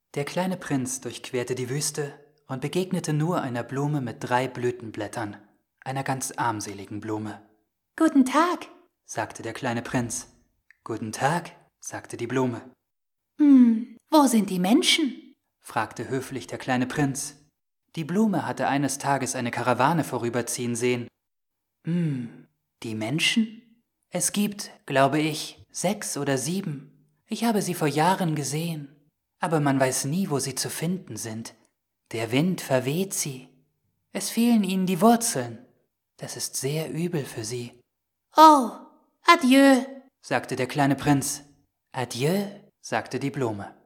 Der kleine Prinz durchquerte die Wüste und begegnete nur einer Blume mit 3 Blütenblättern, einer ganz armseligen Blume. »Guten Tag«, sagte der kleine Prinz. »Guten Tag«, sagte die Blume. »Wo sind die Menschen?« fragte höflich der kleine Prinz. Die Blume hatte eines Tages eine Karawane vorüberziehen sehen. Die Menschen? Es gibt, glaube ich, 6 oder 7. Ich habe sie vor Jahren gesehen, aber man weiß nie, wo sie zu finden sind. Der Wind verweht sie. Es fehlen ihnen die Wurzeln. Das ist sehr übel für sie.« »Oh, adieu«, sagte der kleine Prinz. »Adieu«, sagte die Blume.